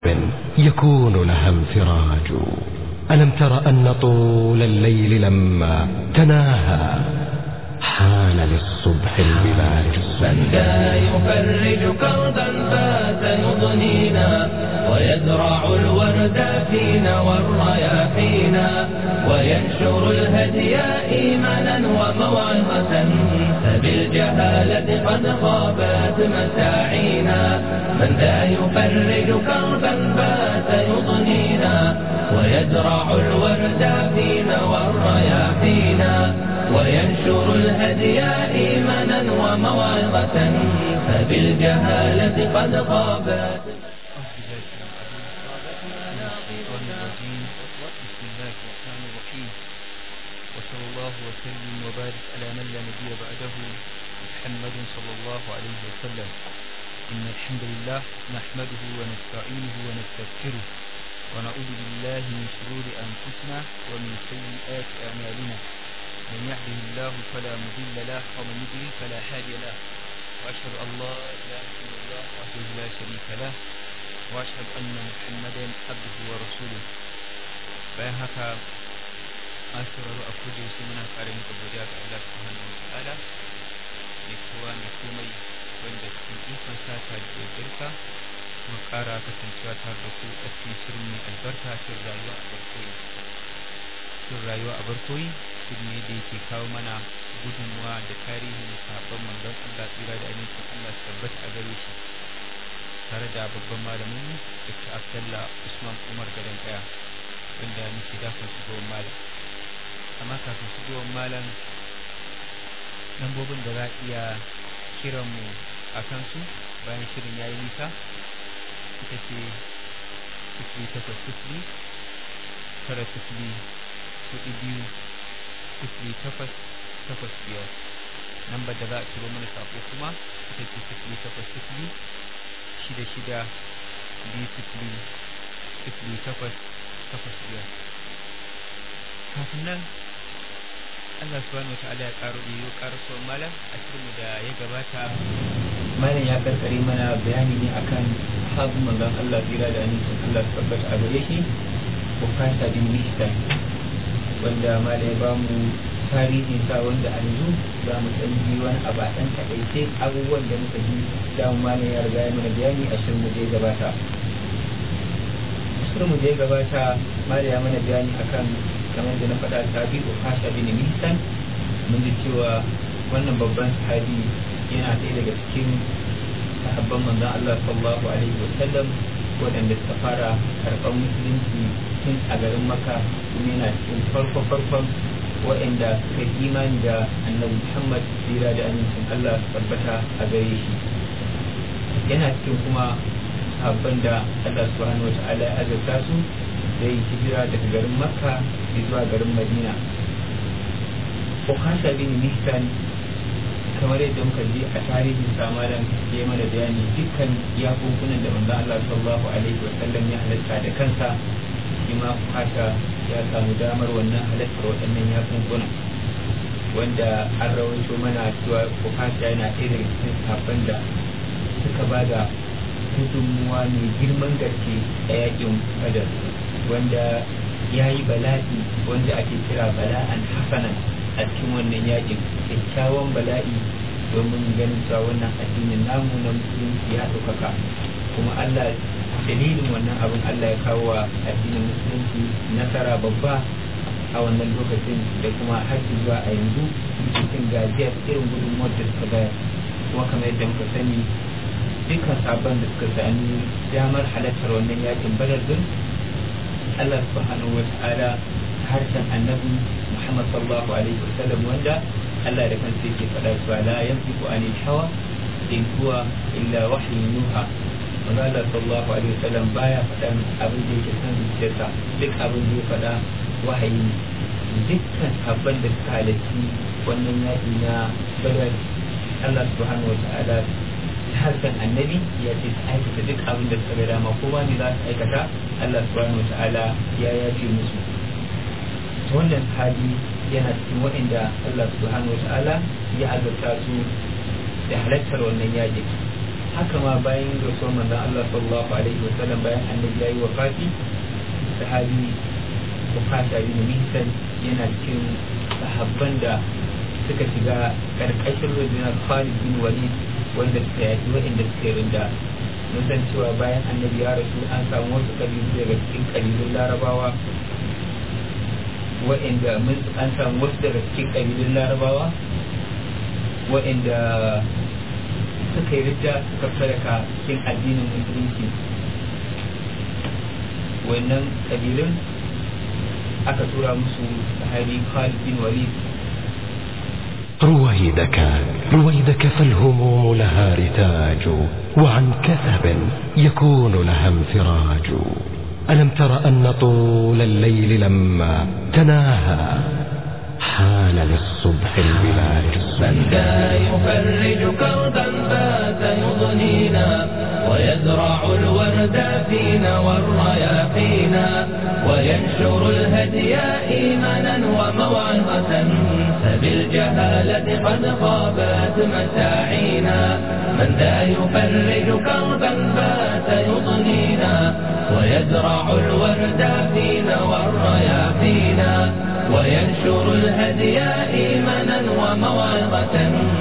يكون لها انفراج. ألم تر أن طول الليل لما تناهى حان للصبح البلاج. من ذا يفرج كربا فات يضنينا ويزرع الورد فينا والرياحينا وينشر الهدي إيمانا وموعظة فبالجهالة قد غابت مساعينا. من ذا يفرج كربا فات يضنينا ويزرع الورد فينا والرياحينا وينشر الهدي إيمانا وموعظة فبالجهالة قد غابت. وصلى الله وسلم وبارك على من لا نبي بعده محمد صلى الله عليه وسلم. إن الحمد لله نحمده ونستعينه ونستغفره ونعوذ بالله من شرور أنفسنا ومن سيئات أعمالنا. من يهده الله فلا مضل له ومن يضلل فلا هادي له. وأشهد أن لا إله إلا الله وحده لا شريك له وأشهد أن محمدا عبده ورسوله. bayan haka an sauraro a kuje su muna kare muku godiya ga Allah subhanahu wa ta'ala mai kowa mai komai wanda cikin ikon sa ta da girka kuma kara kasancewa tare da ku a cikin shirin mai albarka shirin rayuwa a barkoyi shirin ne da yake kawo mana gudunmuwa da tarihin sahabban manzon Allah tsira da amincin Allah su tabbata a gare shi tare da babban malamin Dr. Abdullah Usman Umar Gadan Kaya wanda muke dafa shigowar malam. Amma kafin shigowar malam lambobin da za a iya kiran mu a kansu bayan shirin ya yi nisa ita ce 0800 tara 42 lambar da za a ciro mana sako kuma ita ce 0800 66 kafin nan Allah subhanahu wa ta'ala ya karo so malam a cikin da ya gabata malam ya karkare mana bayani ne akan sahabban manzon Allah tsira da amincin Allah tabbata a gare shi Ukasha bin Mihsan wanda malam ya bamu tarihin sa wanda a yanzu za mu san wani abu a ɗan kaɗaice abubuwan da muka ji da malam ya riga ya mana bayani a shirin da ya gabata. Shirin da ya gabata malam ya mana bayani akan kamar da na faɗa sahabi Ukasha bin Mihsan. Mun ji cewa wannan babban sahabi yana ɗaya daga cikin sahabban manzon Allah sallallahu alaihi wa sallam waɗanda suka fara karɓar musulunci tun a garin Makka kuma yana cikin farkon waɗanda suka imani da annabi Muhammad tsira da amincin Allah tabbata a gare shi. Yana cikin kuma sahabban da Allah subhanahu wa ta'ala ya azurta su da yi hijira daga garin Makka zuwa garin Madina. Ukasha bin Mihsan kamar yadda muka ji a tarihin samaran ya mana bayani dukkan yakunkunan da manzon Allah sallallahu alaihi wa sallam ya halatta da kansa, kuma Ukasha ya samu damar wannan halattar waɗannan yakunkunan wanda an rawaito mana cewa Ukasha yana ɗaya daga cikin sahabban da suka ba da gudunmuwa mai girman gaske a yakin Badar wanda ya yi bala'i wanda ake kira bala'an hasanan a cikin wannan yakin, kyakkyawan bala'i domin ganin cewa wannan addinin namu na musulunci ya ɗaukaka. Kuma Allah dalilin wannan abin Allah ya kawo wa addinin musulunci nasara babba a wannan lokacin da kuma har zuwa a yanzu cikin gajiyar irin gudunmuwar da suka bayar. Kuma kamar yadda muka sani dukkan sabon da suka sami damar halartar wannan yakin Badar din Allah subhanahu wa ta'ala harshen annabi Muhammad sallallahu alaihi wa sallam wanda Allah da kansa yake faɗa cewa la yanfiqu anil hawa in huwa illa wahyun yuha. Allah sallallahu alaihi wa sallam baya faɗan abin da yake son zuciyarsa, duk abin da ya faɗa wahayi ne. Dukkan sabon da suka halarci wannan yaƙi na Badar Allah subhanahu wa ta'ala harshen annabi ya ce su aikata duk abin da suka ga dama, kowa ne za su aikata Allah subhanahu wa ta'ala ya yafe musu. Wannan hali yana cikin waɗanda Allah subhanahu wa ta'ala ya azurta su da halartar wannan yaƙi. haka ma bayan rasuwar manzon Allah sallallahu alaihi wasallam bayan annabi yayi wafati sahabi Ukasha bin Mihsan yana cikin sahabban da suka shiga karkashin rundunar Khalid bin Walid wanda suka yaki waɗanda suka yi rinda. Mun san cewa bayan annabi ya rasu an samu wasu kabilu daga cikin kabilun Larabawa waɗanda an samu wasu daga cikin kabilun Larabawa waɗanda suka yi rinda suka faraka cikin addinin musulunci. Wannan kabilun aka tura musu sahabi Khalid bin Walid. رويدك فالهموم لها رتاج وعن كثب يكون لها انفراج ألم تر أن طول الليل لما تناهى حان للصبح البلاج من ذا يفرج كربا فات يضنينا ويزرع الورد فينا والرياحينا وينشر الهدي إيمانا وموعظة فبالجهالة قد خابت مساعينا من ذا يفرج كربا فات يضنينا ويزرع الورد فينا والرياحينا وينشر الهدي إيمانا وموعظة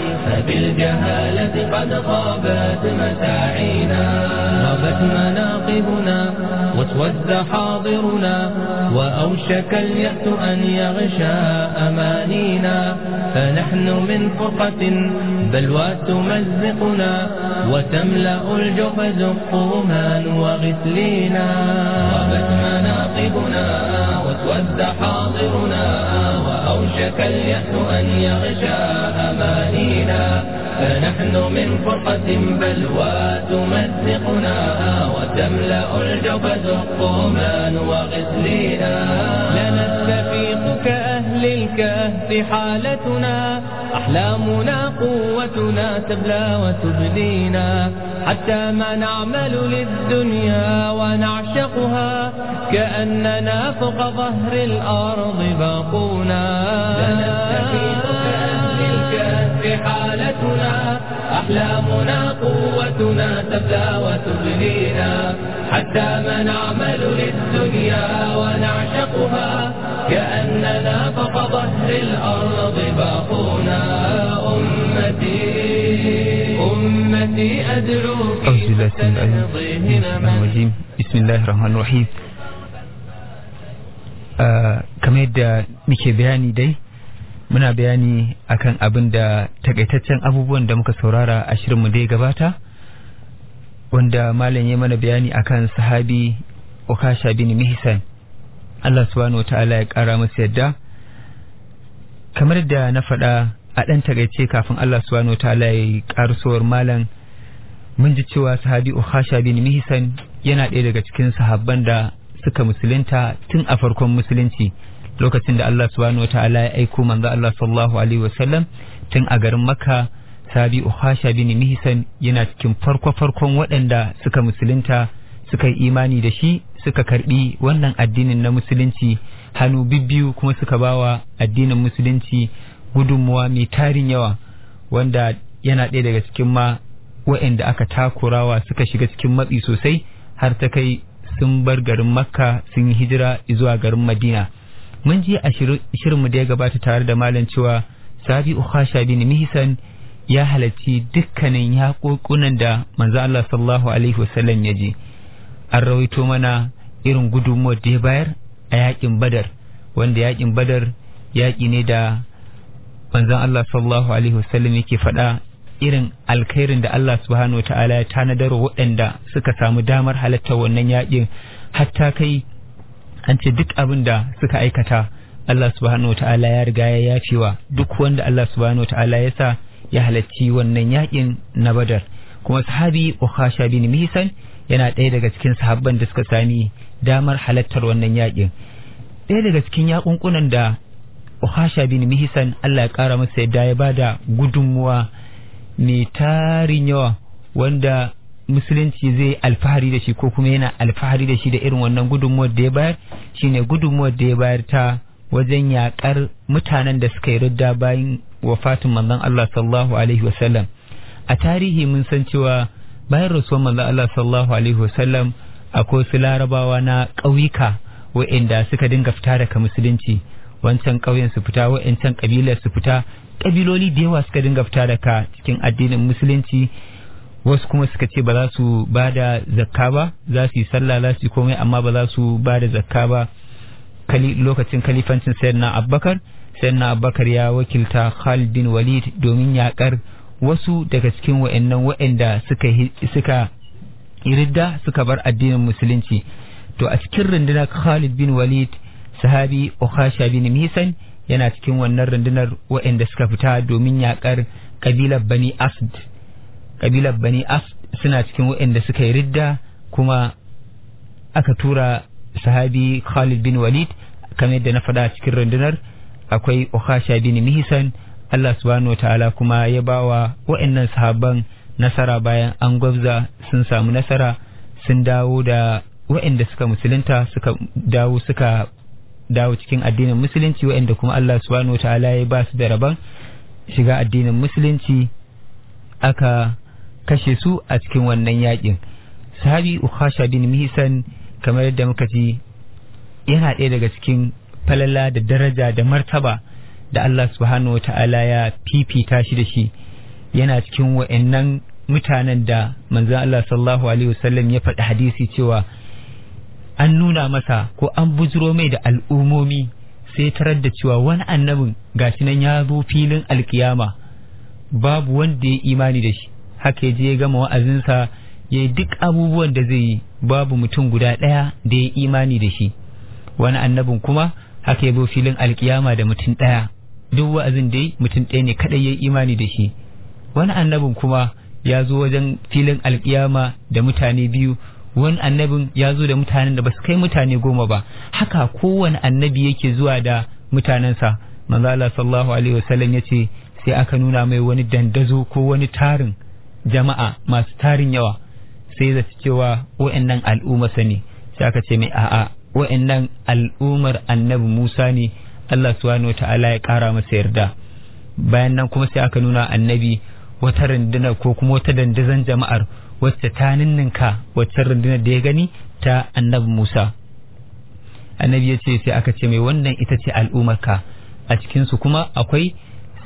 فبالجهالة قد خابت مساعينا غابت مناقبنا واسود حاضرنا وأوشك اليأس أن يغشى أمانينا فنحن من فرقة بلوى تمزقنا وتملأ الجحز الطومان وغسلينا غابت مناقبنا واسود حاضرنا وأوشك اليأس أن يغشى أمانينا فنحن من فرقة بلوى تمزقنا وتملأ الجبز الطومان وغسلينا لا نستفيق كأهل الكهف حالتنا أحلامنا قوتنا تبلى وتبدينا حتى ما نعمل للدنيا ونعشقها كأننا فوق ظهر الأرض باقونا لا نستفيق كأهل الكهف حالتنا أحلامنا قوتنا تبلى وتبلينا حتى ما نعمل للدنيا ونعشقها كأننا فوق ظهر الأرض باقونا أمتي أدعوك بسم الله الرحمن الرحيم. kamar yadda muke bayani dai muna bayani akan abin da takaitaccen abubuwan da muka saurara a shirinmu da ya gabata wanda malam ya mana bayani akan sahabi Ukasha bin Mihsan, Allah subhanahu wataala ya kara masa yadda. Kamar da na faɗa a ɗan takaice kafin Allah subhanahu wataala ya karsuwar malam, mun ji cewa sahabi Ukasha bin Mihsan yana ɗaya daga cikin sahabban da suka musulunta tun a farkon musulunci lokacin da Allah subhanahu wataala ya aiko manzo Allah sallallahu alaihi wasallam tun a garin Makka. Sahabi Ukasha bin Mihsan yana cikin farkon waɗanda suka musulunta, suka yi imani da shi, suka karbi wannan addinin na musulunci hannu bibbiyu, kuma suka bawa addinin musulunci gudunmuwa mai tarin yawa, wanda yana ɗaya daga cikin ma waɗanda aka takurawa suka shiga cikin matsi sosai har ta kai sun bar garin Makka sun yi hijira zuwa garin Madina. Mun ji a shirinmu da ya gabata tare da malam cewa sahabi Ukasha bin Mihsan ya halarci dukkanin yaƙoƙunan da manzo Allah sallallahu alaihi wasallam ya je. An rawaito mana irin gudunmuwar da ya bayar a yaƙin Badar, wanda yaƙin Badar yaƙi ne da manzon Allah sallallahu alaihi wasallam yake faɗa irin alkhairin da Allah subhanahu wataala ya tanadar waɗanda suka samu damar halartar wannan yaƙin, hatta kai an ce duk abin da suka aikata Allah subhanahu wataala ya riga ya yafewa duk wanda Allah subhanahu wataala ya sa ya halarci wannan yaƙin na Badar. Kuma sahabi Ukasha bin Mihsan yana ɗaya daga cikin sahabban da suka sami damar halartar wannan yaƙin. Ɗaya daga cikin yaƙunƙunan da Ukasha bin Mihsan Allah ya ƙara masa yadda ya bada gudunmuwa mai tarin yawa wanda musulunci zai alfahari da shi ko kuma yana alfahari da shi da irin wannan gudunmuwar da ya bayar, shine gudunmuwar da ya bayar ta wajen yaƙar mutanen da suka yi ridda bayan wafatin manzon Allah sallallahu alaihi wasallam. A tarihi mun san cewa bayan rasuwar manzo Allah sallallahu alaihi wasallam akwai su larabawa na ƙauyuka wa'inda suka dinga fita daga musulunci, wancan ƙauyen su fita, wa'incan ƙabilar su fita, ƙabiloli da yawa suka dinga fita daga cikin addinin musulunci. Wasu kuma suka ce ba za su ba da zakka ba, za su yi sallah, za su yi komai, amma ba za su ba da zakka ba. Lokacin kalifancin sayyidina Abubakar ya wakilta Khalid bin Walid domin yaƙar wasu daga cikin wa'anda suka ridda suka bar addinin musulunci. To a cikin rundunar Khalid bin Walid, sahabi Ukhasha bin Mihsan yana cikin wannan rundunar wa'anda suka fita domin yaƙar kabilar Bani Asd. Kabilar Bani Asd suna cikin wa'anda suka yi ridda, kuma aka tura sahabi Khalid bin Walid, kamar yadda na faɗa cikin rundunar akwai Ukhasha bin Mihsan. Allah subhanahu wataala kuma ya bawa wa'annan sahabban nasara bayan an gwabza, sun samu nasara, sun dawo da wa'anda suka musulunta suka dawo cikin addinin musulunci, wa'anda kuma Allah subhanahu wataala ya ba su da rabon shiga addinin musulunci aka kashe su a cikin wannan yakin. Sahabi Ukhasha bin Mihsan kamar yadda muka ji yana ɗaya daga cikin falala da daraja da martaba da Allah subhanahu wata'ala ya fifita shi da shi. Yana cikin wa'annan mutanen da manzon Allah sallallahu alaihi wasallam ya faɗi hadisi cewa an nuna masa ko an bujiro mai da al'umomi, sai tarar da cewa wani annabin gashi nan ya zo filin alkiyama babu wanda ya imani da shi. Haka ya je ya gama wa'azinsa, ya yi duk abubuwan da zai yi, babu mutum guda ɗaya da ya imani da shi. Wani annabin kuma haka ya zo filin alkiyama da mutum ɗaya, duk wa'azin da yi mutum ɗaya ne kaɗai ya yi imani da shi. Wani annabin kuma ya zo wajen filin alkiyama da mutane biyu, wani annabin ya zo da mutanen da ba su kai mutane 10 ba. Haka kowane annabi yake zuwa da mutanensa. Manzo Allah sallallahu alaihi wasallam ya ce sai aka nuna mai wani dandazo ko wani tarin jama'a masu tarin yawa, sai zai cewa wa'annan al'ummarsa ne. Sai aka ce mai a'a, wa'annan al'ummar annabi Musa ne, Allah subhanahu wata'ala ya kara masa yarda. Bayan nan kuma sai aka nuna annabi wata rundunar ko kuma wata dandazon jama'ar wacce ta ninninka wacce rundunar da ya gani ta annabi Musa. Annabi ya ce sai aka ce mai wannan ita ce al'ummarka, a cikinsu kuma akwai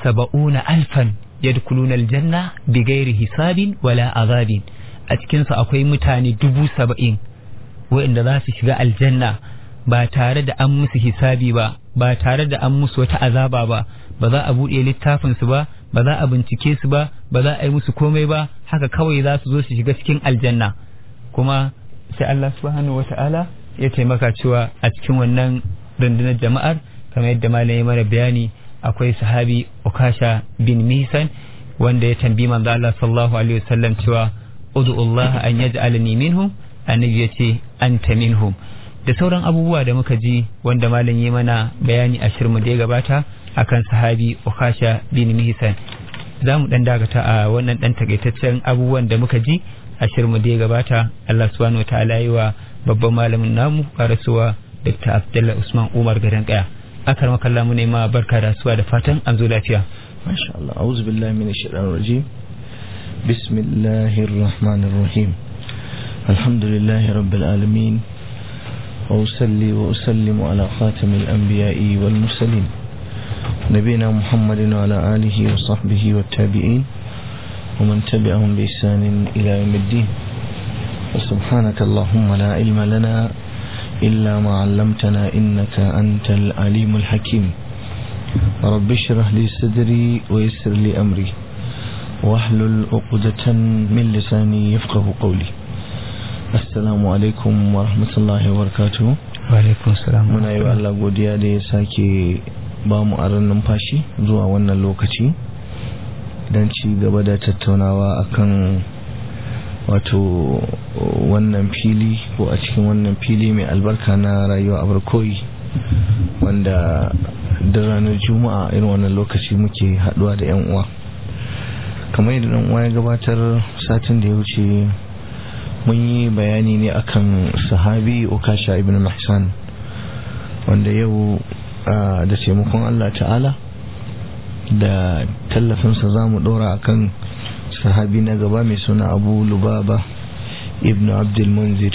70,000 yadkhuluna aljanna bighairi hisabin wala azabin. A cikinsu akwai mutane 70,000 waɗanda za su shiga aljanna ba tare da an musu hisabi ba, ba tare da an musu wata azaba ba, ba za a buɗe littafinsu ba, ba za a bincike su ba, ba za a yi musu komai ba, haka kawai za su zo su shiga cikin aljanna. Kuma sai Allah subhanahu wata'ala ya taimaka cewa a cikin wannan rundunar jama'ar, kamar yadda malam ya mana bayani, akwai sahabi Ukasha bin Mihsan wanda ya tambayi manzo Allah sallallahu alaihi wasallam cewa ud'u Allah an yaj'alani minhum, annabi yace anta minhum. Da sauran abubuwa da muka ji wanda malam ya mana bayani a shirmu da ya gabata akan sahabi Ukasha bin Mihsan. Za mu dan dakata a wannan dan takaitaccen abubuwan da muka ji a shirmu da ya gabata. Allah subhanahu wataala yi wa babban malamin namu rasuwa Dr. Abdullah Usman Umar Gadan Kaya. Akar makalla mu ne ma barka da rasuwa da fatan an zo lafiya. Masha Allah. A'udhu billahi minash shaitanir rajim. Bismillahir rahmanir rahim. Alhamdulillahi rabbil alamin. وأصلي وأسلم على خاتم الأنبياء والمرسلين نبينا محمد وعلى آله وصحبه والتابعين ومن تبعهم بإحسان إلى يوم الدين. وسبحانك اللهم لا علم لنا إلا ما علمتنا إنك أنت العليم الحكيم. رب اشرح لي صدري ويسر لي أمري واحلل عقدة من لساني يفقه قولي. Assalamu alaikum wa rahmatullahi wa barakatuhu. Wa alaikum salam. Muna yi wa Allah godiya da ya sake ba mu aron numfashi zuwa wannan lokaci don ci gaba da tattaunawa akan wato wannan fili ko a cikin wannan fili mai albarka na rayuwa abarkoyi, wanda da ranar juma'a irin wannan lokaci muke haduwa da yan uwa. Kamar yadda dan uwa ya gabatar satin da ya wuce, mun yi bayani ne akan sahabi Ukasha ibn Mihsan, wanda yau da taimakon Allah ta'ala da tallafinsa za mu ɗora akan sahabi na gaba mai suna Abu Lubaba ibn Abdul Munzir.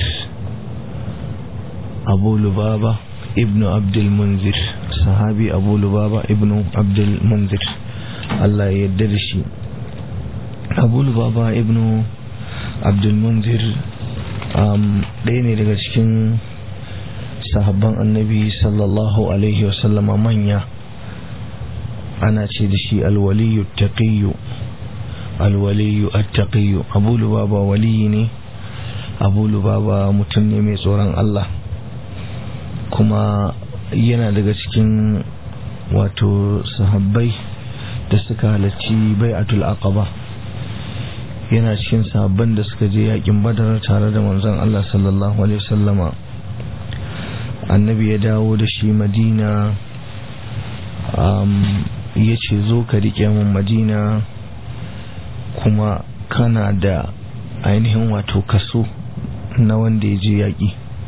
Abu Lubaba ibn Abdul Munzir, sahabi Abu Lubaba ibn Abdul Munzir, Allah ya yarda da shi. Abu Lubaba ibn Abdul Munzir ɗaya ne daga cikin sahabban annabi sallallahu alaihi wasallama manya. Ana ce da shi alwaliyu taqiyyu, alwaliyu attaqiyyu. Abu Lubaba waliyi ne, Abu Lubaba mutum ne mai tsoron Allah, kuma yana daga cikin wato sahabbai da suka halarci bai'atul aqaba. Yana cikin sahabban da suka je yakin Badar tare da manzon Allah sallallahu alaihi wasallama. Annabi ya dawo da shi Madina, ya ce zo ka rike mun Madina, kuma kana da ainihin wato kaso na wanda ya je yaƙi.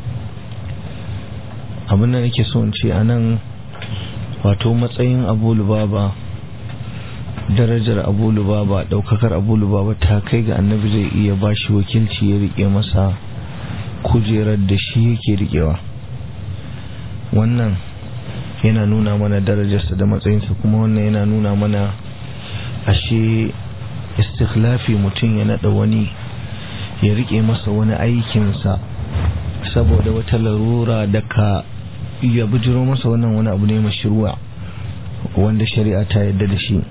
Abin da nake so in ce a nan, wato matsayin Abu Lubaba, darajar Abu Lubaba, ɗaukakar Abu Lubaba ta kai ga annabi zai iya bashi wakilci ya rike masa kujerar da shi yake rikewa. Wannan yana nuna mana darajarsa da matsayinsa, kuma wannan yana nuna mana ashe istikhlafi, mutum ya naɗa wani ya rike masa wani aikinsa saboda wata larura da ka ya bujiro masa, wannan wani abu ne mashru'a wanda shari'a ta yarda da shi.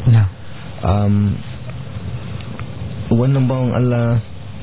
Wannan bawan Allah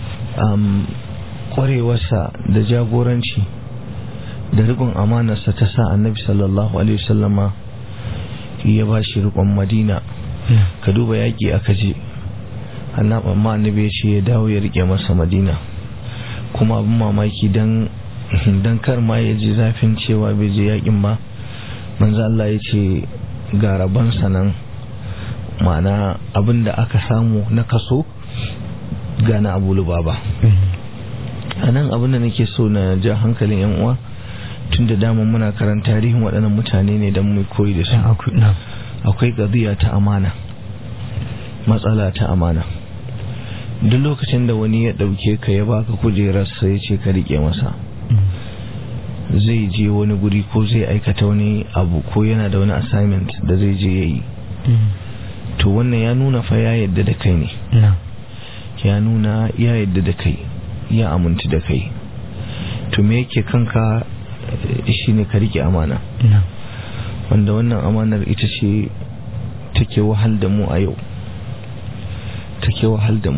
kwarewarsa da jagoranci da riƙon amanarsa ta sa annabi sallallahu alaihi wasallama ya ba shi riƙon Madina. Ka duba yaƙi aka je, amma annabi ya ce ya dawo ya riƙe masa Madina. Kuma abin mamaki dan kar ma ya ji zafin cewa bai je yaƙin ba, manzo Allah ya ce ga rabansa nan, ma'ana abin da aka samu na kaso ga na Abu Lubaba. A nan abin da nake so na ja hankalin yan uwa, tun da dama muna karanta tarihin waɗannan mutane ne don mu koyi da su. Akwai ƙadiyya ta amana, matsala ta amana. Duk lokacin da wani ya ɗauke ka ya baka kujerarsa ya ce ka riƙe masa, zai je wani guri ko zai aikata wani abu ko yana da wani assignment da zai je ya yi, to wannan ya nuna fa ya yadda da kai ne, ya nuna ya yadda da kai, ya amintu da kai. To me yake kanka shine ka rike amana, wanda wannan amanar ita ce take wahal da mu a yau, take wahal da mu.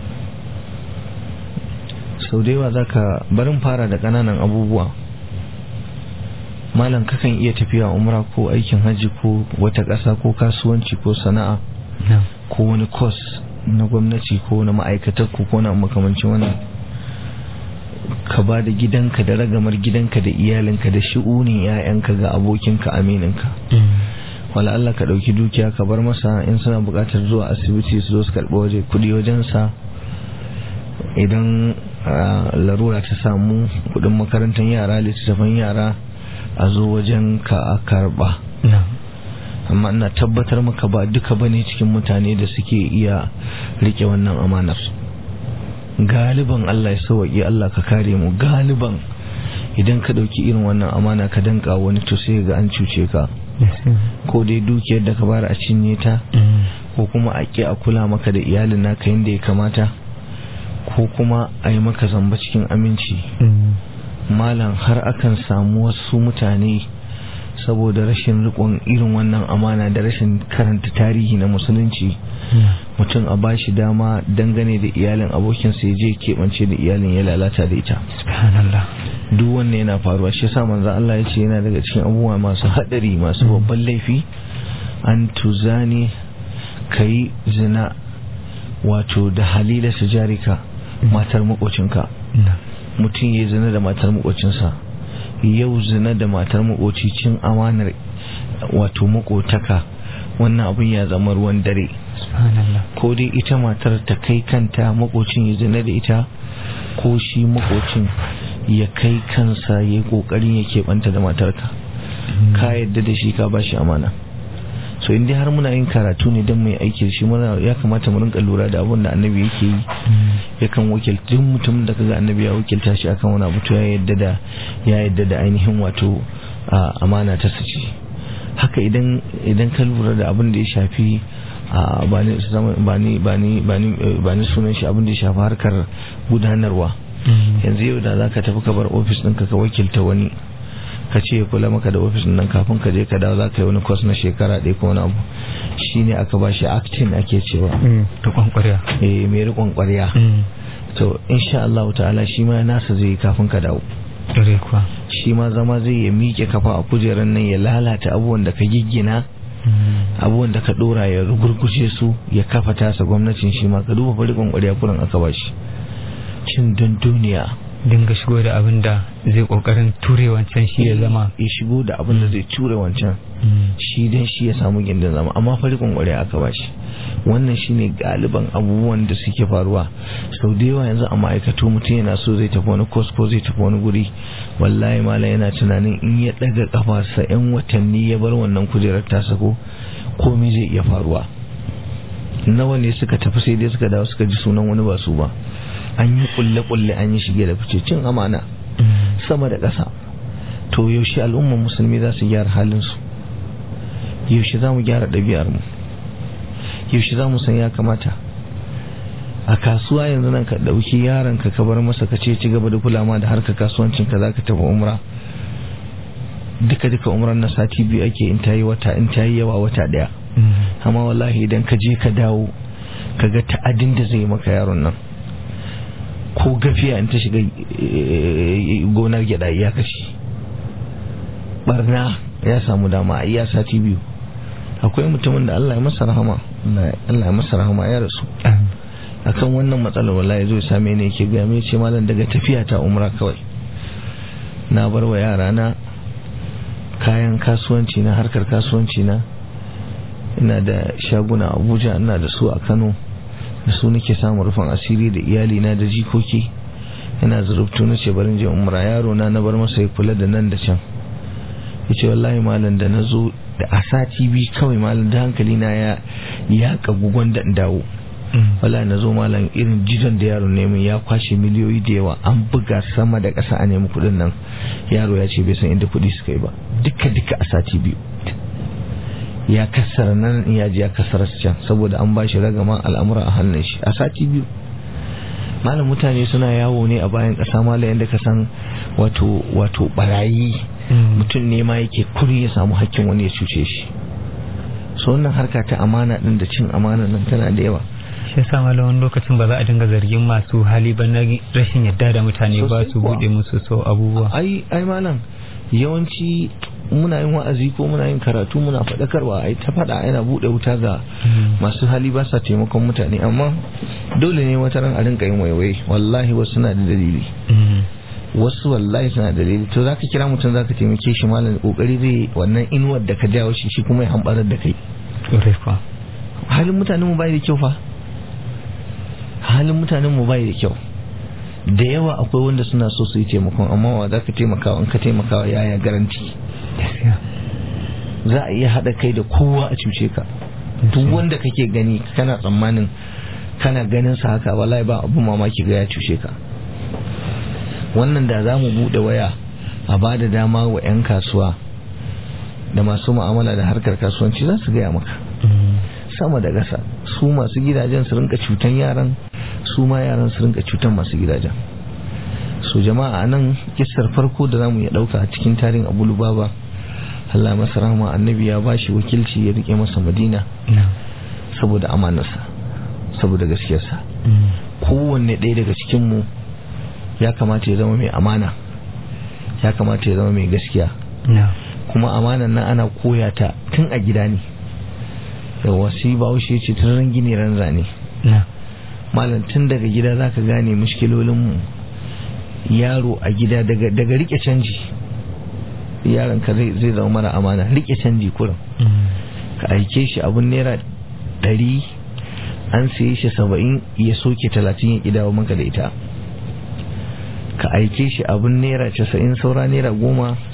Sau da yawa zaka barin fara da ƙananan abubuwa. Malam kakan iya tafiya umra ko aikin hajji ko wata ƙasa ko kasuwanci ko sana'a ko wani course na gwamnati ko na ma'aikatar ko na makamancin wannan, ka ba da gidanka da ragamar gidanka da iyalinka da shi'unin 'ya'yanka ga abokinka amininka. Wala Allah ka ɗauki dukiya ka bar masa, in suna buƙatar zuwa asibiti su zo su karɓi waje kuɗi wajensa, idan larura ta samu kuɗin makarantar yara, littattafan yara, a zo wajen ka a karɓa. Amma ina tabbatar maka ba duka bane cikin mutane da suke iya rike wannan amanar. Galiban Allah ya sauwaƙe, Allah ka kare mu, galiban idan ka ɗauki irin wannan amana ka danka wani, to sai ga an cuce ka, ko dai dukiyar da ka bayar a cinye ta, ko kuma a ƙi a kula maka da iyalin naka yadda ya kamata, ko kuma a yi maka zamba cikin aminci. Malam har akan samu wasu mutane saboda rashin rikon irin wannan amana da rashin karanta tarihi na musulunci, mutum a bashi dama dangane da iyalin abokinsa ya je keɓance da iyalin ya lalata da ita. Subhanallah. Duk wannan yana faruwa, shi yasa manzo Allah ya ce yana daga cikin abubuwa masu hadari, masu babban laifi, an tuzani, kai zina wato da halila sujarika, matar makocinka. Mutum ya zina da matar makocinsa, yau zina da matar makoci cin amanar wato makotaka, wannan abin ya zama ruwan dare. Ko dai ita matar ta kai kanta makocin ya zina da ita, ko shi makocin ya kai kansa ya yi kokarin ya keɓanta da matarka. Ka yadda da shi, ka bashi amana. so in dai har muna yin karatu ne don mai aiki shi ya kamata mu rinka lura da abin da annabi yake yi. Yakan wakilta duk mutum da kaga annabi ya wakilta shi akan wani abu to ya yadda da ainihin wato amana ta sace. Haka idan ka lura da abin da ya shafi ba ni sunan shi, abin da ya shafi harkar gudanarwa. Yanzu yau da za ka tafi ka bar ofis ɗinka ka wakilta wani ka ce ya kula maka da ofis nan kafin ka je ka dawo za ka yi wani kwas na shekara ɗaya ko wani abu, shi ne aka ba shi actin ake cewa riƙon ƙwarya. Mai riƙon ƙwarya. To insha Allah ta'ala shi ma nasa zai yi kafin ka dawo. Shi ma zama zai ya miƙe kafa a kujerar nan ya lalata abubuwan da ka giggina, abubuwan da ka ɗora ya rugurguje su, ya kafa tasa gwamnatin. Shi ma ka duba riƙon ƙwarya kuran aka ba shi. Cin don duniya, dinga shigo da abin da zai kokarin ture wancan shi ya zama, ya shigo da abin da zai ture wancan shi dan shi ya samu gindin zama, amma farikon ƙwarya aka bashi. Wannan shine galiban abubuwan da suke faruwa sau da yawa yanzu a ma'aikatu. Mutum yana so zai tafi wani course ko zai tafi wani guri, wallahi malam yana tunanin in ya daga kafarsa 'yan watanni ya bar wannan kujerar tasa ko komai zai iya faruwa. Nawa ne suka tafi sai dai suka dawo suka ji sunan wani ba su ba. An yi kulle-kulle, an yi shige da fice, cin amana sama da ƙasa. To yaushe al'ummar musulmi za su gyara halinsu? Yaushe za mu gyara ɗabi'armu? Yaushe za mu san ya kamata? A kasuwa yanzu nan ka ɗauki yaron ka bar masa ka ce ci gaba da kula ma da harkar kasuwancin ka, za ka tafi umra. Duka umran na sati 2 ake, in ta yi yawa wata ɗaya. Amma wallahi idan ka je ka dawo ka ga ta'adin da zai maka yaron nan, ko gafiya in ta shiga gonar gyada ya kashi, barna ya samu dama a iya sati 2. Akwai mutumin da Allah ya masa rahama ya rasu akan wannan matsalar. Wallahi zo same ni yake ga me ce malam daga tafiya ta umra kawai na bar wa yara na kayan kasuwanci na, harkar kasuwanci na, ina da shaguna a Abuja, ina da su a Kano, da su nake samun rufin asiri da iyali na da jikoki. Ina zurubtu na ce barin je umra, yaro na bar masa ya kula da nan da can. Yace wallahi malam da nazo da a sati 2 kawai malam da hankali na ya kagugon da dawo. Wallahi nazo malam irin jidan da yaro ne mun ya kwashe miliyoyi da yawa, an buga sama da ƙasa a nemi kuɗin nan. Yaro ya ce bai san inda kuɗi suka yi ba, duka a sati 2. Ya kassara nan, ya ji ya kassara can, saboda an bashi ragaman al'amura a hannun shi a sati 2. Malam mutane suna yawo ne a bayan ƙasa malam yadda ka san wato barayi. Mutum ne ma yake kuri ya samu hakkin wani ya cuce shi. So wannan harka ta amana din da cin amana nan tana da yawa. Shi yasa malam wani lokacin ba za a dinga zargin masu hali ba na rashin yadda da mutane ba su bude musu so abubuwa. Ai malam yawanci muna yin wa'azi ko muna yin karatu muna faɗakarwa, ai ta faɗa yana buɗe wuta ga masu hali ba sa taimakon mutane, amma dole ne wata ran a rinka yin waiwaye. Wallahi wasu suna da dalili, wasu wallahi suna da dalili. To zaka kira mutum zaka taimake shi malam, kokari zai wannan inuwar da ka jawo shi kuma ya hambarar da kai. Halin mutanen mu bai da kyau fa, halin mutanen mu bai da kyau. Da yawa akwai wanda suna so su yi taimakon, amma wa za ka taimakawa? In ka taimakawa yaya garanti za a iya haɗa kai da kowa a cuce ka? Duk wanda kake gani kana tsammanin kana ganin sa haka, wallahi ba abun mamaki ga ya cuce ka. Wannan da za mu buɗe waya a ba da dama wa 'yan kasuwa da masu mu'amala da harkar kasuwanci za su gaya maka sama da gasa. Su masu gidajen su rinka cutan yaran, su ma yaran su rinka cutan masu gidajen. So jama'a nan kissar farko da zamu iya dauka a cikin tarihin Abu Lubaba, Allah masa rahama, annabi ya bashi wakilci ya rike masa Madina saboda amanarsa, saboda gaskiyarsa. Kowanne ɗaya daga cikin mu ya kamata ya zama mai amana, ya kamata ya zama mai gaskiya. Kuma amanan nan ana koya ta tun a gida ne. Yawa sai Bahaushe ce tun ran gini ran zane. Malam tun daga gida zaka gane mushkilolin mu. Yaro a gida daga rike canji, yaron ka zai zama mara amana. Rike canji kurin, ka aike shi abun naira 100 an saye shi 70 ya soke 30 ya kidawo maka da ita. Ka aike shi abun naira 90 saura naira 10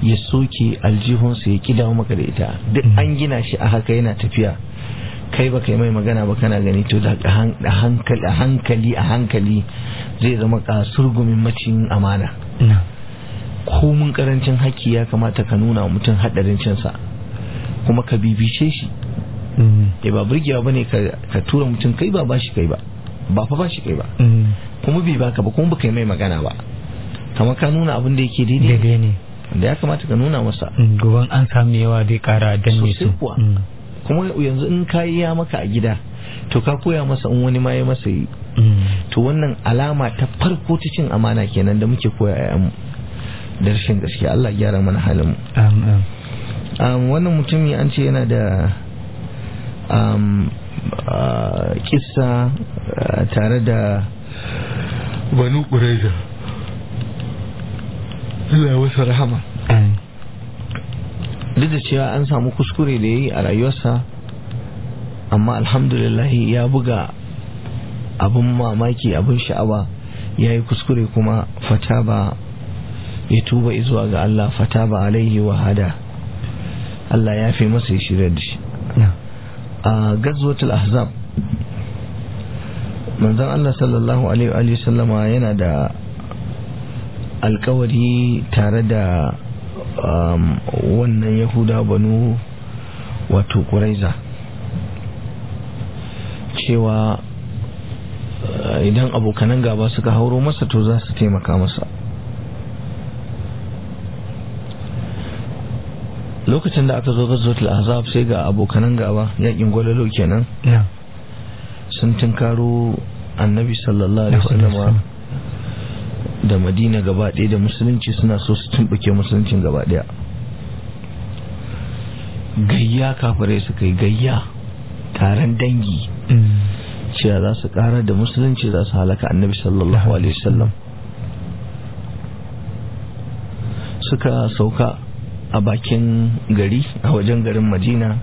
ya soke aljihunsa ya ki dawo maka da ita. Duk an gina shi a haka yana tafiya, kai ba kai mai magana ba kana gani, to da hankali zai zama kasurgumin macin amana. Komun karancin haƙƙi ya kamata ka nuna mutum haɗarin cinsa kuma ka bibice shi. Ba burgewa ba ne ka tura mutum kai ba bashi kai ba fa bashi kai ba, kuma bai baka ba, kuma ba kai mai magana ba, kamar ka nuna abin da yake daidai ne da ya kamata ka nuna masa. Gaban an samu yawa dai kara danne su kuma yanzu in ka yi ya maka a gida to ka koya masa, in wani ma ya masa yi. To wannan alama ta farko ta cin amana kenan da muke koya ƴaƴanmu da rashin gaskiya. Allah gyara mana halin mu. Wannan mutumi an ce yana da kissa tare da Banu Qurayza. Allah ya wasa rahama. Duk da cewa an samu kuskure da yayi a rayuwarsa, amma alhamdulillah ya buga abun mamaki, abun sha'awa. Ya yi kuskure kuma fataba, ya tuba zuwa ga Allah, fataba alaihi wa hada. Allah ya fi masa ya shirya da shi. A gazwatul ahzab, manzon Allah sallallahu alaihi wa sallama yana da alkawari tare da wannan Yahuda Banu wato Quraiza, cewa idan abokanan gaba suka hauro masa to za su taimaka masa. Lokacin da aka zo gazwatul ahzab sai ga abokanan gaba, yakin gwalalo kenan, sun tunkaro annabi sallallahu alaihi wasallam da Madina gaba ɗaya da musulunci, suna so su tumbuke musuluncin gaba ɗaya. Gayya kafirai suka yi gayya, taron dangi, cewa za su ƙara da musulunci, za su halaka annabi sallallahu alaihi wasallam. Suka sauka a bakin gari, a wajen garin Madina.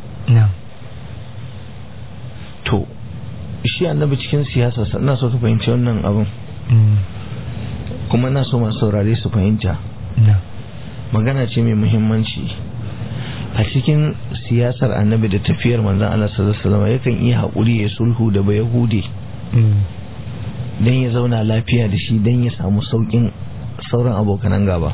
To shi annabi cikin siyasa, ina so ka fahimci wannan abin, kuma na so masu saurare su fahimta. Magana ce mai muhimmanci. A cikin siyasar annabi da tafiyar manzon Allah sallallahu alaihi wasallam yakan iya haƙuri ya sulhu da Bayahude dan ya zauna lafiya da shi, dan ya samu saukin sauran abokanan gaba.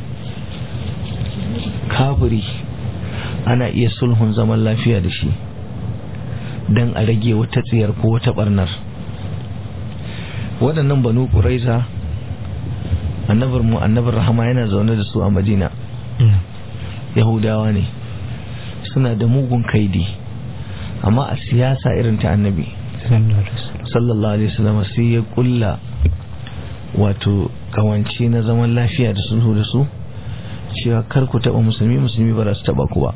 Kafiri ana iya sulhun zaman lafiya da shi dan a rage wata tsiyar ko wata barnar. Waɗannan Banu Quraiza, annabar rahama yana zaune da su a Madina. Yahudawa ne, suna da mugun kaidi, amma a siyasa irin ta annabi sallallahu alaihi wasallam sai ya kulla wato kawance na zaman lafiya da sulhu da su, cewa kar ku taba musulmi, musulmi ba za su taba ku ba.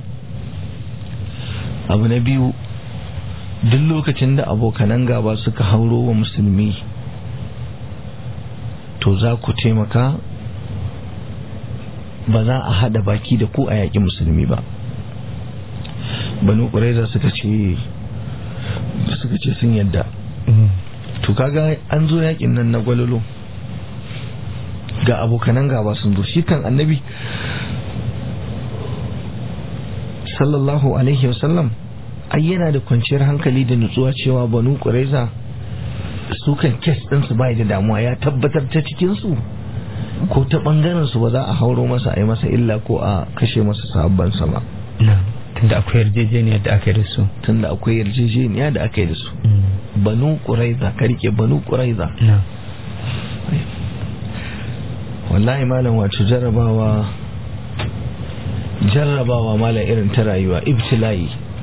Abu na biyu, duk lokacin da abokanan gaba suka hauro wa musulmi to za ku taimaka, ba za a hada baki da ku a yaƙi musulmi ba. Banu Qurayza suka ce sun yadda. To kaga an zo yaƙin nan na gwalolo, ga abokanan gaba sun zo. Shi kan annabi sallallahu alaihi wasallam ai yana da kwanciyar hankali da nutsuwa cewa Banu Qurayza su kan kes ɗinsu bai da damuwa, ya tabbatar ta cikinsu ko ta ɓangaren su ba za a hauro masa a yi masa illa ko a kashe masa sahabban sama. Tunda akwai yarjejeniya da aka yi da su. Banu Qurayza, ka rike Banu Qurayza. Wallahi malam, wato jarrabawa malam irin ta rayuwa, ibtila'i.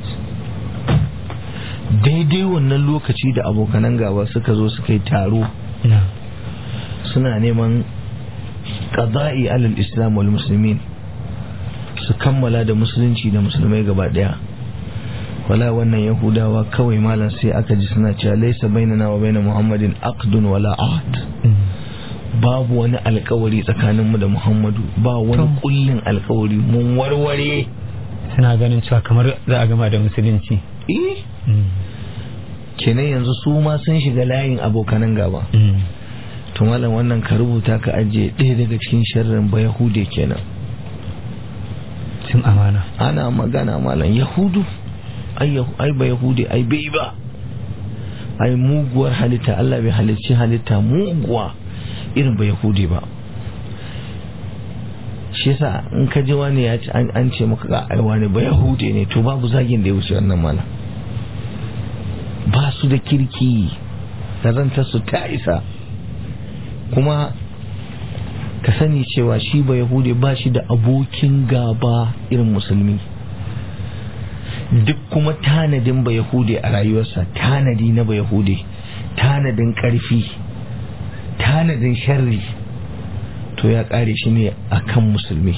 Daidai wannan lokaci da abokanan gaba suka zo suka yi taro, suna neman qada'i alal islam wal muslimin, su kammala da musulunci da musulmai gaba daya. Wala wannan Yahudawa kawai malam sai aka ji suna cewa laysa bainana wa baina Muhammadin aqdun wala ahd. Babu wani alkawari tsakaninmu da Muhammadu, ba wani kullin alkawari, mun warware. Suna ganin cewa kamar za a gama da musulunci. Kenan yanzu su ma sun shiga layin abokanan gaba. To malam wannan ka rubuta ka ajiye, ɗaya daga cikin sharrin Bayahude kenan. cin amana. Ana magana malam yahudu ai ba yahudi ai bai ba, ai muguwar halitta, Allah bai halicci halitta muguwa irin ba yahudi ba. shi yasa in ka ji wani ya ci an ce maka ga ai wani ba yahudi ne, to babu zagin da ya wuce wannan malam. Ba su da kirki, kazantar su ta isa. Kuma ka sani cewa shi ba yahudi ba shi da abokin gaba irin musulmi. Duk kuma tanadin ba yahudi a rayuwarsa, tanadi na ba yahudi, tanadin karfi, tanadin sharri, to ya kare shi ne akan musulmi.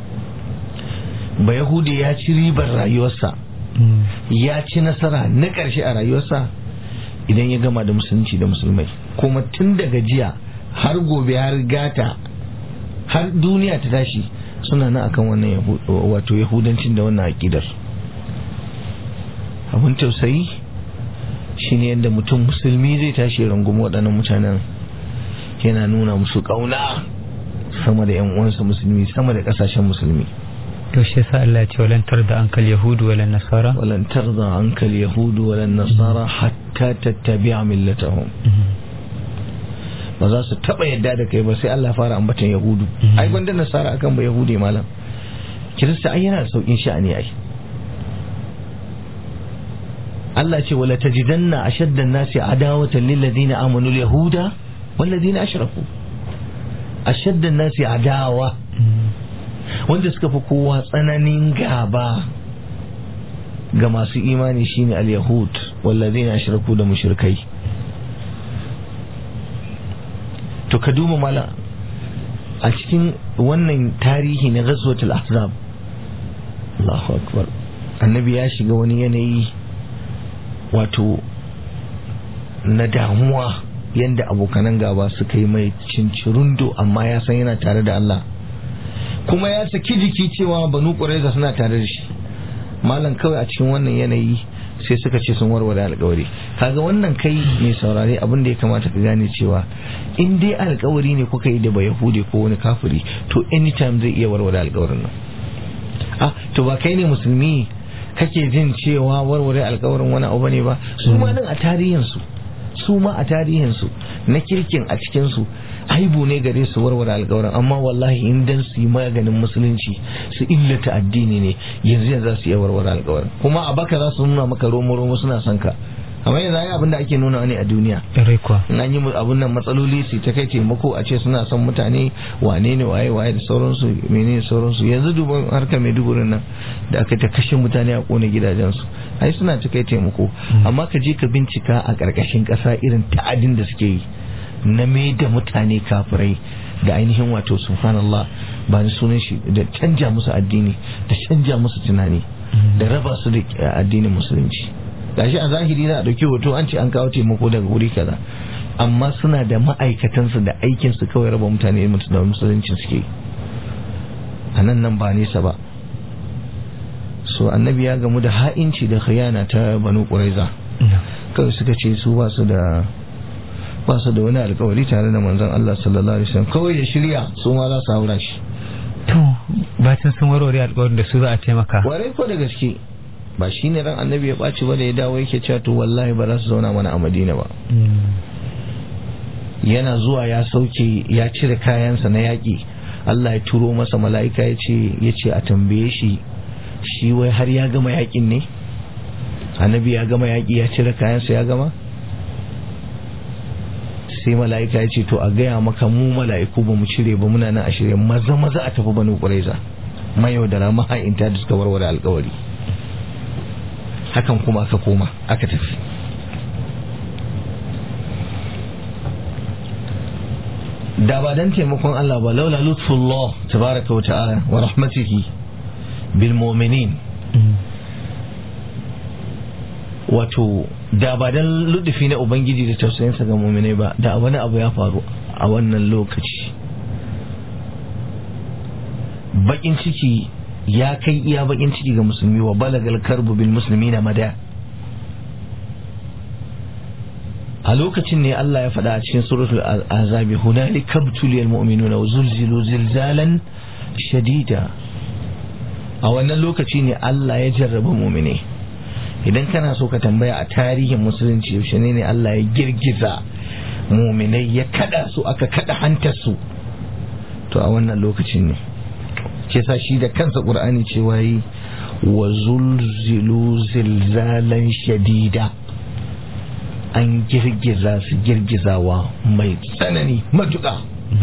Ba yahudi ya ci ribar rayuwarsa, ya ci nasara na ƙarshe a rayuwarsa idan ya gama da musulunci da musulmai. Kuma tun daga jiya har gobe har gata har duniya ta tashi suna nan akan wannan wato yahudancin da wannan aƙidar. Abun tausayi shine yadda mutum musulmi zai tashi rungumi waɗannan mutanen, yana nuna musu ƙauna sama da ƴan uwansa musulmi, sama da ƙasashen musulmi. To shi yasa Allah ya ce walan tarda ankal yahudu walan nasara, walan tarda ankal yahudu walan nasara hatta tattabi'a millatahum. Ba za su taba yadda da kai ba sai Allah fara ambatan yahudu. Ai gwanda nasara akan ba yahudi malam. Kirista ai yana da saukin sha'ani ai. Allah ce wala tajidanna ashadda an-nasi adawatan lil ladina amanu al-yahuda wal ladina ashraku. Ashadda an-nasi adawa, wanda suka fi kowa tsananin gaba ga masu imani shine al-yahud wallazina ashraku da mushrikai. To ka duba mala a cikin wannan tarihi na ghazwatul ahzab, Allahu akbar, annabi ya shiga wani yanayi wato na damuwa yanda abokanan gaba suka yi mai cincirundo, amma ya san yana tare da Allah, kuma ya saki jiki cewa banu qurayza suna tare da shi. Malam kawai a cikin wannan yanayi sai suka ce sun warware alƙawari. Kaga wannan kai mai saurare abin da ya kamata ka gane cewa in dai alƙawari ne kuka yi da ba yahudi ko wani kafiri, to anytime zai iya warware alƙawarin nan. To ba kai ne musulmi kake jin cewa warware alƙawarin wani abu ne ba? Su ma nan a tarihinsu, su ma a tarihinsu na kirkin a cikinsu aibu ne gare su warware alƙawarin, amma wallahi in dan su yi maganin musulunci su illata addini ne yanzu za su iya warware alƙawarin. Kuma a baka za su nuna maka romo suna son ka, amma yanzu ai abin da ake nuna ne a duniya. In an yi abun nan matsaloli su ta kai taimako a ce suna son mutane, wane ne waye da sauransu, menene sauransu. Yanzu duban harkar Maiduguri nan da aka ta kashe mutane a kone gidajensu, ai suna ta kai taimako. Amma ka je ka bincika a ƙarƙashin ƙasa irin ta'adin da suke yi na mai da mutane kafirai da ainihin wato subhanallah ba ni sunan shi, da canja musu addini, da canja musu tunani, da raba su da addinin musulunci. Gashi a zahiri za a dauki hoto an ce an kawo taimako daga wuri kaza, amma suna da ma'aikatansu da aikinsu kawai raba mutane da musulunci suke a nan ba nesa ba. So annabi ya gamu da ha'inci da khiyana ta banu qurayza. Kawai suka ce su ba su da wani alkawari tare da manzon Allah sallallahu alaihi wasallam, kawai ya shirya su ma za su haura shi. To bacin sun warware alkawarin da su za a taimaka. Warai ko da gaske ba shi ne ran annabi ya ɓaci ba da ya dawo yake cewa to wallahi ba za su zauna mana a Madina ba. Yana zuwa ya sauke ya cire kayansa na yaƙi, Allah ya turo masa mala'ika ya ce a tambaye shi wai har ya gama yaƙin ne? Annabi ya gama yaƙi ya cire kayansa ya gama? Sai mala'ika ya ce to a gaya maka mu mala'iku ba mu cire ba, muna nan a shirye, maza a tafi Banu Qurayza, mayaudara maha'inta da suka warware alƙawari. Hakan kuma aka koma aka tafi. Da ba dan taimakon Allah ba, laula lutfullah tabaraka wa ta'ala wa rahmatihi bil mu'minin, wato da ba dan ludufi na ubangiji da tausayinsa ga mu'minai ba, da wani abu ya faru a wannan lokaci. Bakin ciki ya kai iya bakin ciki ga musulmi, wa balagal karbu bil muslimina mada. A lokacin ne Allah ya faɗa a cikin suratul azabi, hunalika kabtuliyal mu'minuna wa zulzilu zilzalan shadida. a wannan lokaci ne Allah ya jarraba mu'mine. Idan kana so ka tambaya a tarihin musulunci yaushe ne Allah ya girgiza mu'minai ya kada su aka kada hantar su, to a wannan lokacin ne. Ke sa shi da kansa Qur'ani cewa yi wa zulzilu zilzalan shadida, an girgiza su girgizawa mai tsanani matuƙa.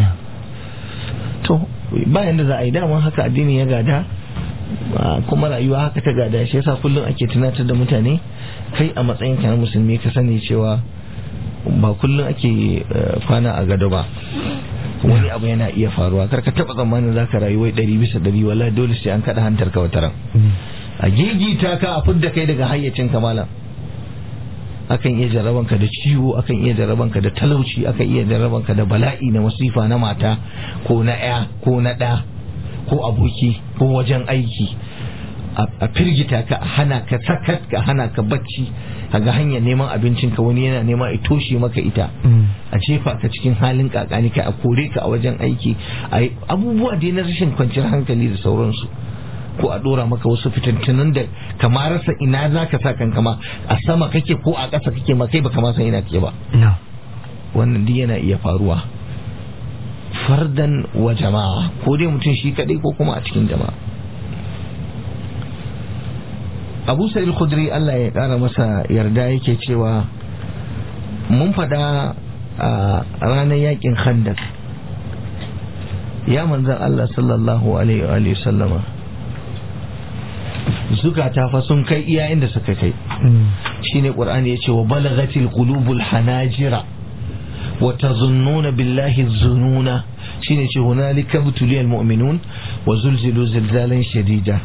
To bayan da za a yi daman haka addini ya gada, kuma rayuwa haka ta gada. Shi yasa kullum ake tunatar da mutane, kai a matsayin ka na musulmi ka sani cewa ba kullum ake kwana a gado ba. Wani abu yana iya faruwa, kar ka taba tsammanin zaka rayu wai 100%, wallahi dole sai an kada hantar ka wataran, a gigita ka, a fidda kai daga hayyacin kamala. Akan iya jarrabanka da ciwo, akan iya jarrabanka da talauci, akan iya jarrabanka da bala'i na masifa na mata ko na ya ko na ɗa ko aboki ko wajen aiki, a firgita ka, a hana ka sakat, ka hana ka bacci, ga hanyar neman abincinka wani yana nema a toshe maka ita, a jefa ka cikin halin kakani ka, a kore ka a wajen aiki, a abubuwa dai na rashin kwanciyar hankali da sauransu, ko a dora maka wasu fitintunan da kamar rasa ina za ka sa kanka ma, a sama kake ko a ƙasa kake ma kai baka ma san ina kake ba. Wannan duk yana iya faruwa fardan wa jama'a, ko dai mutum shi kadai ko kuma a cikin jama'a. Abu Sa'id al-Khudri Allah ya kara masa yarda yake cewa mun fada a ranar yakin Khandaq, ya manzon Allah sallallahu alaihi wa sallama, zukata fa sun kai iya inda suka kai. Shine Qur'ani yace wa balagatil qulubul hanajira wa tazunnuna billahi zununa. Shine ce hunalika butuliyal mu'minun wa zulzilu zilzalan shadida.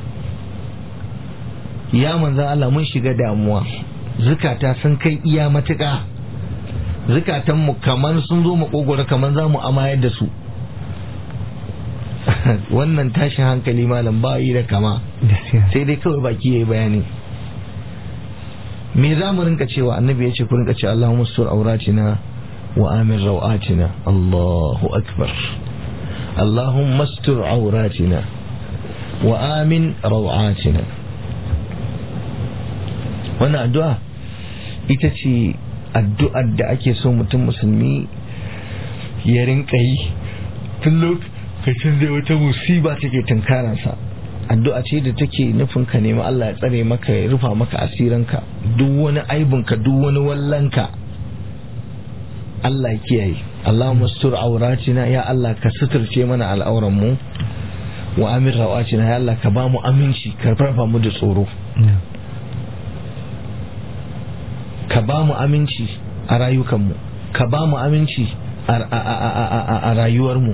Ya manzan Allah mun shiga damuwa, zukata sun kai iya matuƙa, zukatanmu kamar sun zo makogoro, kamar za mu amayar da su. Wannan tashin hankali malam ba yi da kama, sai dai kawai baki yayi bayani. Me za mu rinka cewa? Annabi ya ce ku rinka cewa Allahumma sur auratina wa amin rawatina. Allahu akbar. Allahumma sur auratina wa amin rawatina. Wannan addu'a ita ce addu'ar da ake so mutum musulmi ya rinka yi tun lokacin da wata musiba take tunkaransa. Addu'a ce da take nufin ka nemi Allah ya tsare maka, ya rufa maka asiranka, duk wani aibinka, duk wani wallanka Allah ya kiyaye. Allahumma sutur auratina, ya Allah ka suturce mana al'auran mu, wa amin rawatina, ya Allah ka ba mu aminci, ka farfa mu da tsoro. Ka ba mu aminci a rayukanmu, ka ba mu aminci a rayuwarmu.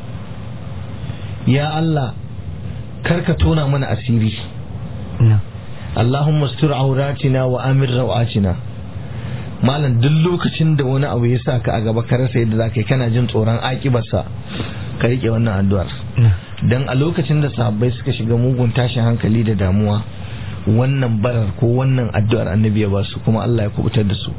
Ya Allah karka tona mana asiri. Allahumma sutur auratina wa amin rawatina. Malam duk lokacin da wani abu ya sa ka a gaba ka rasa yadda zaka yi, kana jin tsoron akibarsa, ka rike wannan addu'ar. Dan a lokacin da sahabbai suka shiga mugun tashin hankali da damuwa, wannan barar ko wannan addu'ar annabi ya ba su, kuma Allah ya kubutar da su.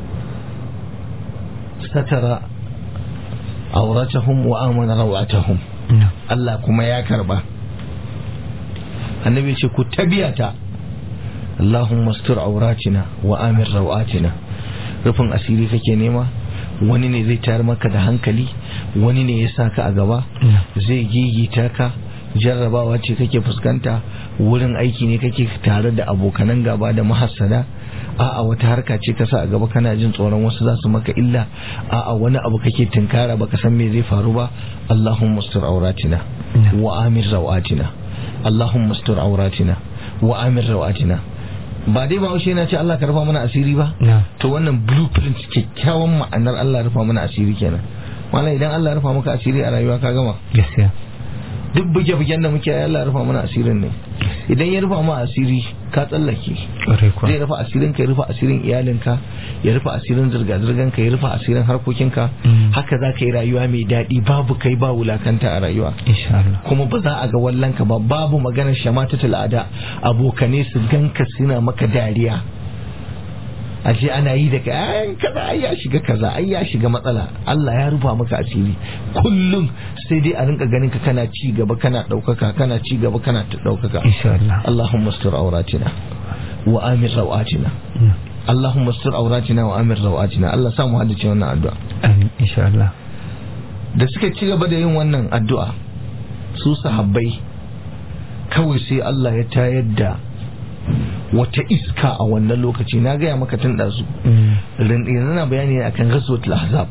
Satara auratahum wa amana rawatahum. Allah kuma ya karba. Annabi ce ku tabiyata, Allahumma astur auratina wa amin rawatina. Rufin asiri kake nema, wani ne zai tayar maka da hankali, wani ne ya saka a gaba, zai gigita ka, jarrabawa ce kake fuskanta, wurin aiki ne kake tare da abokanan gaba da mahassada, a'a wata harka ce ka sa a gaba kana jin tsoron wasu za su maka illa, a'a wani abu kake tunkara baka san me zai faru ba. Allahumma astur auratina wa amir rawatina. Allahumma astur auratina wa amir rawatina. Ba dai ba washe yana ce Allah ka rufa mana asiri ba? To wannan blueprint, kyakkyawan ma'anar Allah rufa mana asiri kenan. Wallahi idan Allah rufa maka asiri a rayuwa ka gama. Gaskiya. Duk buge-bugen da muke Allah rufa mana asirin ne. Idan ya rufa mana asiri ka tsallake. Zai rufa asirin ka, ya rufa asirin iyalinka, ya rufa asirin zirga-zirgan ka, ya rufa asirin harkokinka. Haka za ka yi rayuwa mai daɗi, babu kai ba wulakanta a rayuwa. Kuma ba za a ga wallanka ba, babu maganar shamatatul ada, abokane su ganka suna maka dariya. a ce ana yi da kai kaza ai ya shiga kaza ai ya shiga matsala. Allah ya rufa maka asiri kullum sai dai a rinka ganin ka kana ci gaba kana daukaka kana ci gaba kana daukaka insha Allah. Allahumma astur auratina wa amir rawatina. Allahumma astur auratina wa amir rawatina. Allah sa mu haddace wannan addu'a. Amin insha Allah. Da suka ci gaba da yin wannan addu'a su sahabbai kawai sai Allah ya tayar da wata iska a wannan lokaci. Na gaya maka tun da su yanzu na bayani akan ghazwatul ahzab.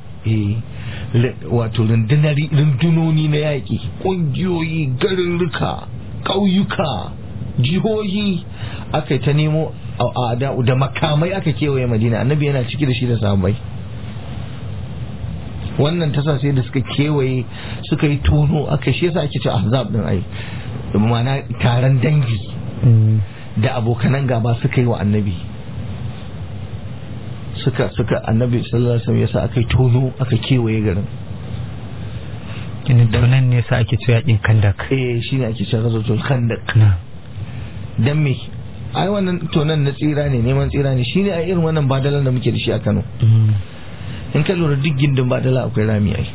Wato rundunoni na yaƙi, ƙungiyoyi, garuruka, ƙauyuka, jihohi aka ta nemo da makamai aka kewaye Madina. Annabi yana ciki da shi da sahabbai. Wannan tasa sai da suka kewaye suka yi tono aka shi yasa ake ce ahzab din ai ma'ana taron dangi da abokanan gaba suka yi wa annabi suka annabi sallallahu alaihi wasallam yasa aka yi tono aka kewaye garin. Kin tonan ne yasa ake cewa yakin Khandak. Shine ake cewa ghazwatul Khandak. Dan me ai wannan tonan na tsira ne, neman tsira ne. Shine ai irin wannan badalan da muke da shi a Kano. In ka lura duk gindin badala akwai rami ai.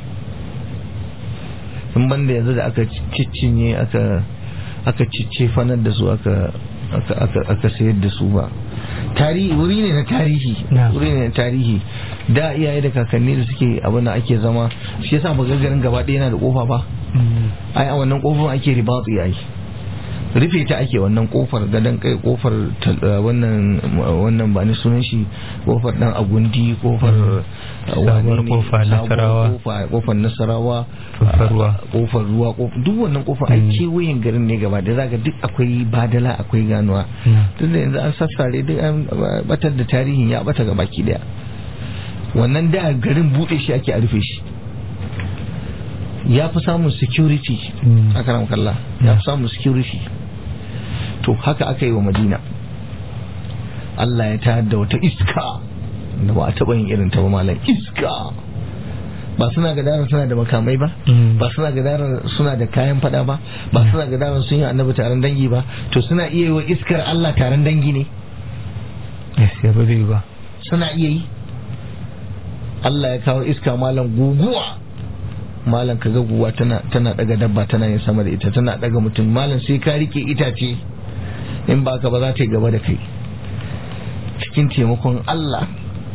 In banda yanzu da aka ciccinye aka cicce fanar da su aka sayar da su ba. Tarihi wuri ne na tarihi. Da iyaye da kakanni da suke abin da ake zama shi yasa ba garin gaba ɗaya yana da kofa ba. Ai a wannan kofar ake ribatsi ai. Rufe ta ake wannan kofar gadon kai, kofar wannan ba ni sunan shi, kofar dan agundi, kofar Nasarawa, kofar Nasarawa, kofar ruwa, duk wannan kofar ai kewayen garin ne gaba da zaka duk akwai badala akwai ganuwa. Tunda yanzu an sassare duk an batar da tarihin ya bata gaba ki daya. Wannan da garin bude shi ake a rufe shi. Ya fi samun security a karam kalla, ya fi samun security. To haka aka yi wa Madina. Allah ya tayar da wata iska da ba a taɓa yin irin ta ba malam. Iska ba suna gadara suna da makamai ba, ba suna gadara suna da kayan fada ba, ba suna gadara sun yi annabi taron dangi ba. To suna iya yi wa iskar Allah taron dangi ne? Ya ba zai ba. Suna iya yi. Allah ya kawo iska malam, guguwa malam, kaga guguwa tana daga dabba tana yin sama da ita, tana daga mutum malam, sai ka rike itace in ba ka ba za ta yi gaba da kai. Cikin taimakon Allah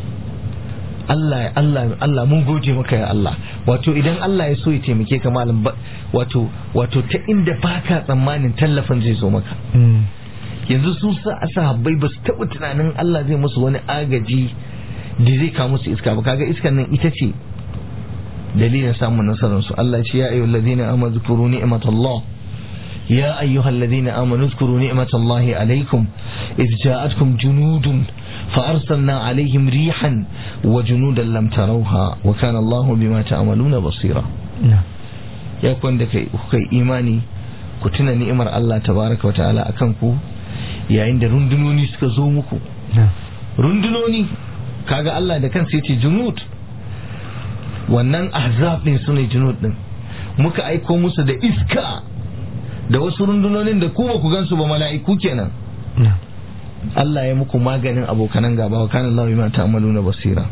mun gode maka ya Allah. Wato idan Allah ya so ya taimake ka malam, wato ta inda baka tsammanin tallafin zai zo maka. Yanzu su sahabbai ba su taɓa tunanin Allah zai musu wani agaji da zai kawo musu iska ba. Kaga iskan nan ita ce dalilin samun nasararsu. Allah ce ya ayyuhal ladina amanu zkuru ni'matallah, ya ayyuhal ladina amanu zkuru ni'matallahi alaykum iz ja'atkum junudun fa arsalna alayhim rihan wa junudan lam tarawha wa kana Allahu bima ta'maluna basira. Ya kwanda kai imani ku tuna ni'imar Allah tabaraka wa ta'ala akan ku yayin da rundunoni suka zo muku. Rundunoni kaga Allah da kansa yace junud, wannan ahzab din sune junud din. Muka aiko musu da iska da wasu rundunonin da ku ba ku gansu ba, mala'iku kenan. Allah ya muku maganin abokanan gaba, wa kana Allah bima ta'maluna basira.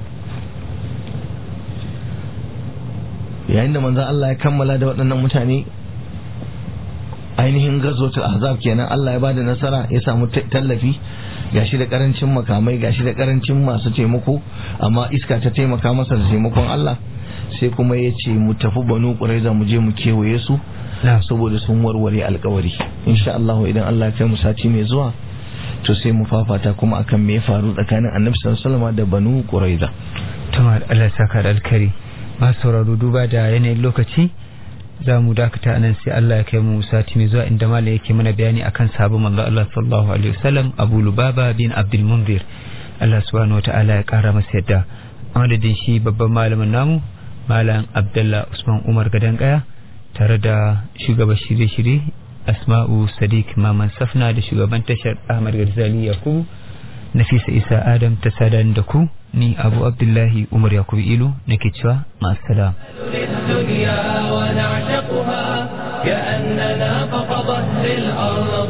Yayin da manzon Allah ya kammala da waɗannan mutane ainihin gazwatul ahzab kenan, Allah ya bada nasara, ya samu tallafi, gashi da karancin makamai, gashi da karancin masu taimako, amma iska ta taimaka masa da taimakon Allah. Sai kuma ya ce mu tafi Banu Qurayza mu je mu kewaye su saboda sun warware alkawari. Insha Allah idan Allah ya kai mu sati mai zuwa to sai mu fafata kuma akan me ya faru tsakanin Annabi sallallahu alaihi wasallam da Banu Qurayza. Tamam, Allah ya saka da alkari. Ma sauraro duba da yanayin lokaci za mu dakata nan sai Allah ya kai mu sati mai zuwa inda malam yake mana bayani akan sabon manzo Allah sallallahu alaihi wasallam Abu Lubaba bin Abdul Munzir. Allah subhanahu wataala ya kara masa yadda. Amadadin shi babban malamin namu Malam Abdullah Usman Umar Gadangaya tare da shugaban shirye-shirye Asma'u Sadiq Maman Safna da shugaban tashar Ahmad Garzali Yakubu, Nafisa Isa Adam ta sadan da ku, ni Abu Abdullahi Umar Yakubu Ilu nake cewa ma'assalam. كأننا فوق ظهر الأرض